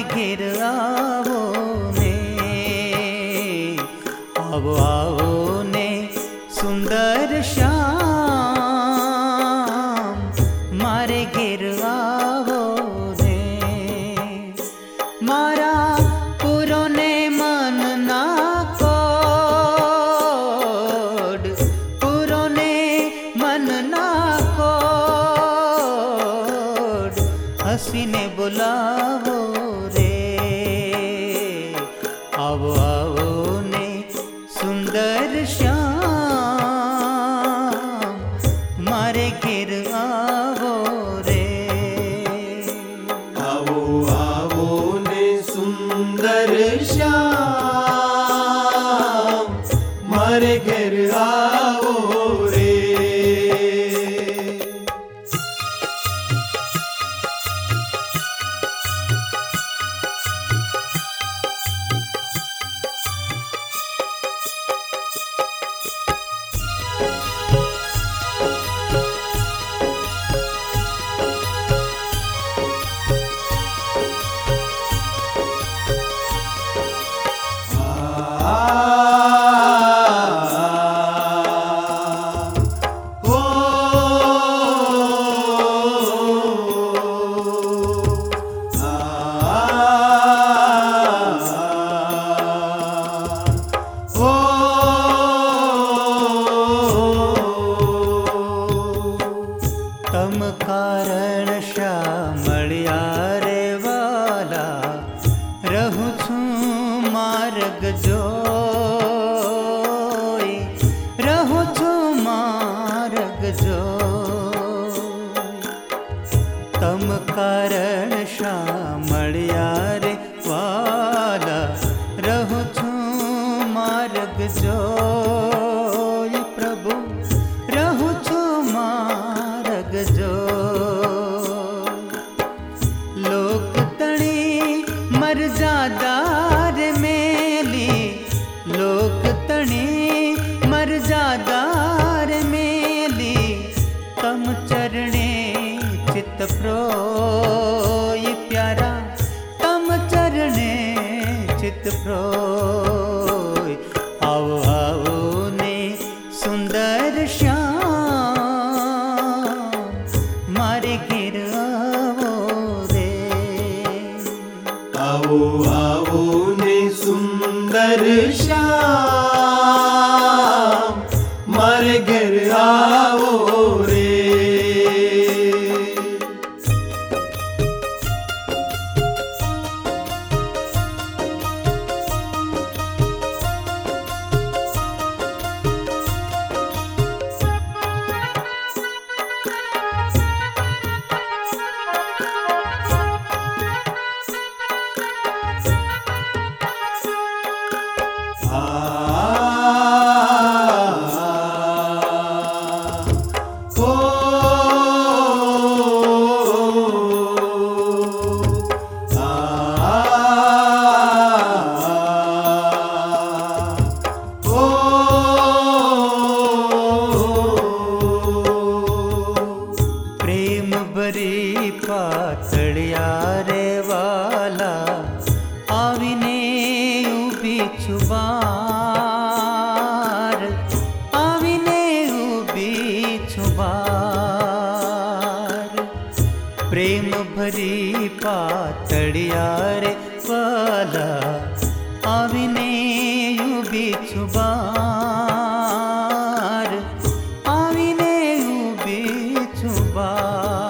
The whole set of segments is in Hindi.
घेर आवो ने, आवो आवो ने सुंदर श्याम मारे घेर आवो ने। मारा पुरो ने मन ना कोड, पुरो ने मन ना कोड, हसीने बुलावो रे, आवो आवो ने सुंदर श्याम मारे घेर आवो रे। आवो आवो ने सुंदर श्याम मारे घर आवो रे। तम कारण श्यामळिया रे वाला, रहूं छूं मार्ग जोई, रहूं छूं मार्ग जोई। तम कारण श्यामळिया रे वाला, रहूं छूं मार्ग जोई, प्रभु रहूं छूं मार्ग जो। लोक तणी मर्यादार मेली, लोक तणी मर्यादार मेली, तम चरणे चित प्रोय प्यारा, तम चरणे चित प्रोय। आओ आओ ने सुंदर श्याम मारे घेर आवो रे। आवो आवो ने सुंदर श्याम मारे घर आवो रे। पातळिया रे वाला, आविने उभी छुबार, आविने उभी छुबार। प्रेम भरी पातळिया रे वाला, आविने उभी छुबार, आविने उभी छुबार।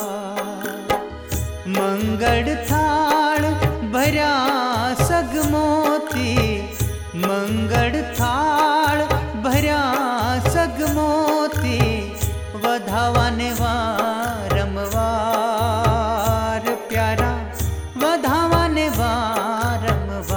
मंगड़ थाळ भर्या सगमोती, मंगड़ थाळ भर्या सगमोती, वधावाने वारंवार प्यारा, वधावाने वारंवार।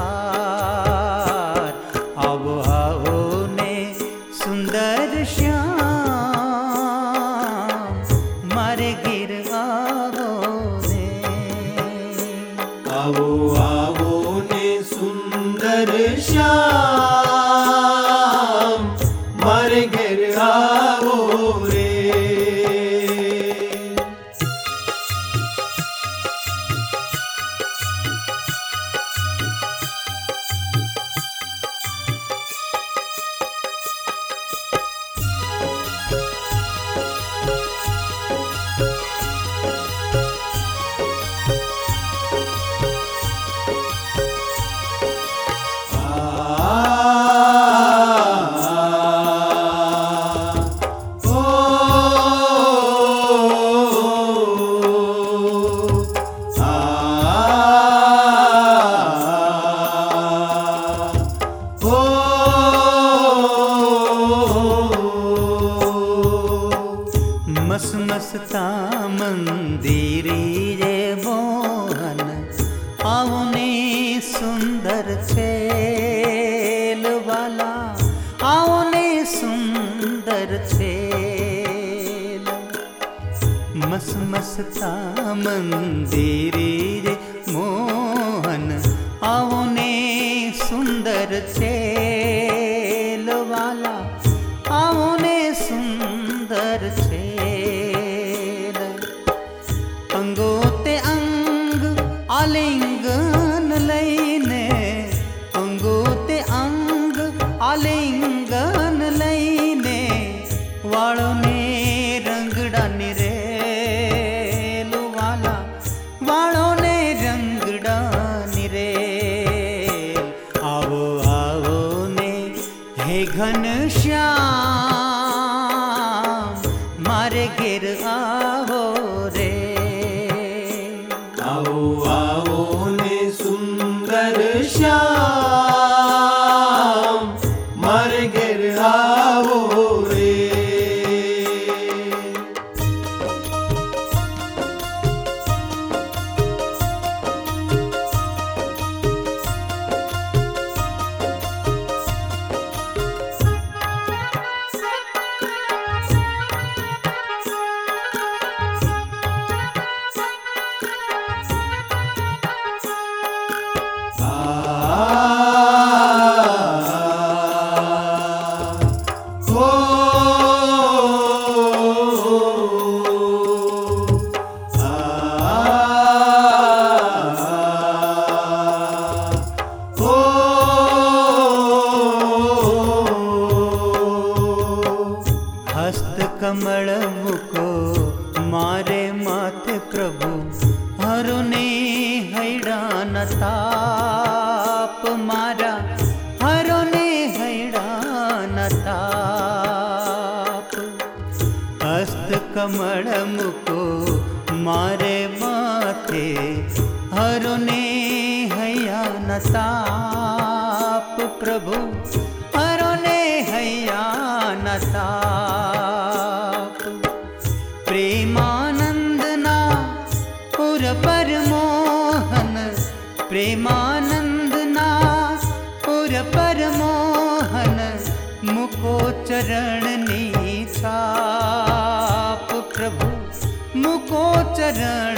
मस मस्ता मंदिरी रे मोहन आवने सुंदर छेल वाला आवने सुंदर छेल मस मस्ता मंदिरी रे मोहन आवने सुंदर छेल वाला आवने सुंदर छेल अंगो ते अंग आलिंगन लईने अंगो ते अंग आलिंगन लईने वालों ने रंगड़ा निरेल वाला वालों ने रंगड़ा निरेल आवो आवो ने हे घनश्याम मारे गिर आवो रे आओ आओ ने सुंदर श्याम मारे घर आओ रे हस्त कमल मुको मारे माथे प्रभु हरुने हैरान ताप मारा हरुने हैरान ताप हस्त कमल मुको मारे माथे हरुने हैरान ताप प्रभु हरुने हैरान ताप प्रेमानंदना पुर परमोहन प्रेमानंदना पुर परमोहन मुको चरण छाप प्रभु मुको चरण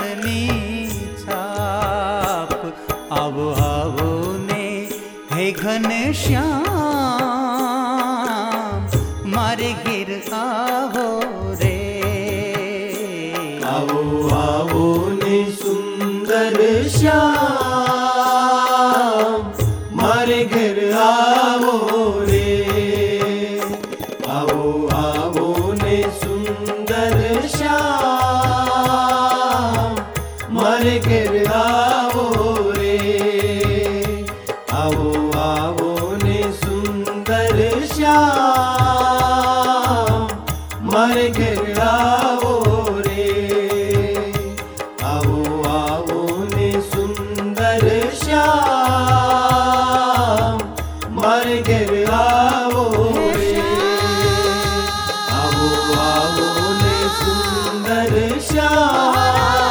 छाप आवो आवो ने हे घनश्याम मारे गिर आवो रे आओ आओ ने सुंदर श्याम मारे घर आओ रे आओ आओ ने सुंदर श्याम मारे घर आओ रे आओ आओ ने सुंदर श्याम मारे घर आओ रे आओ आओ ने सुंदर श्याम मारे घर आओ रे आओ आओ ने सुंदर श्याम